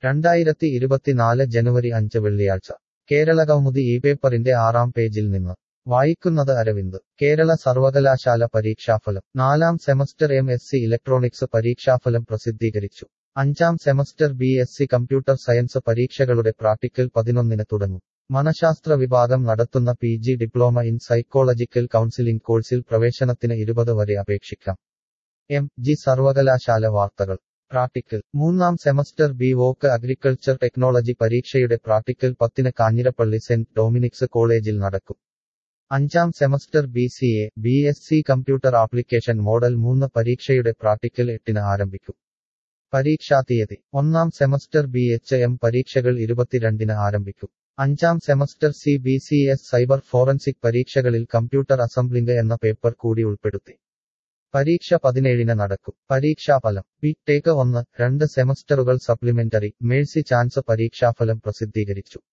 2024 ജനുവരി 5 വെള്ളിയാഴ്ച കേരളകൗമുദി ഈ പേപ്പറിന്റെ 6-ാം പേജിൽ നിന്ന് വായിക്കുന്നത് അരവിന്ദ്. കേരള സർവകലാശാല പരീക്ഷാഫലം. 4-ാം സെമസ്റ്റർ MSc ഇലക്ട്രോണിക്സ് പരീക്ഷാഫലം പ്രസിദ്ധീകരിച്ചു. 5-ാം സെമസ്റ്റർ BSc കമ്പ്യൂട്ടർ സയൻസ് പരീക്ഷകളുടെ പ്രാക്ടിക്കൽ 11-ന് തുടങ്ങും. മനഃശാസ്ത്ര വിഭാഗം നടത്തുന്ന PG diploma in psychological counselling കോഴ്സിൽ പ്രവേശനത്തിന് 20 വരെ അപേക്ഷിക്കാം. MG സർവകലാശാല വാർത്തകൾ. പ്രാക്ടിക്കൽ. 3-ാം സെമസ്റ്റർ BVoc അഗ്രികൾച്ചർ ടെക്നോളജി പരീക്ഷയുടെ പ്രാക്ടിക്കൽ 10-ന് കാഞ്ഞിരപ്പള്ളി സെന്റ് ഡൊമിനിക്സ് കോളേജിൽ നടക്കും. 5-ാം semester BCA, BSc computer application model 3 പരീക്ഷയുടെ പ്രാക്ടിക്കൽ 8-ന് ആരംഭിക്കും. പരീക്ഷാതീയതി. 1-ാം സെമസ്റ്റർ BHM പരീക്ഷകൾ 22-ന് ആരംഭിക്കും. 5-ാം സെമസ്റ്റർ CBCS സൈബർ ഫോറൻസിക് പരീക്ഷകളിൽ കമ്പ്യൂട്ടർ അസംബ്ലിംഗ് എന്ന പേപ്പർ കൂടി ഉൾപ്പെടുത്തി. പരീക്ഷ 17-ന് നടക്കും. പരീക്ഷാഫലം. BTech 1-2 സെമസ്റ്ററുകൾ സപ്ലിമെന്ററി, മേഴ്സി ചാൻസ് പരീക്ഷാഫലം പ്രസിദ്ധീകരിച്ചു.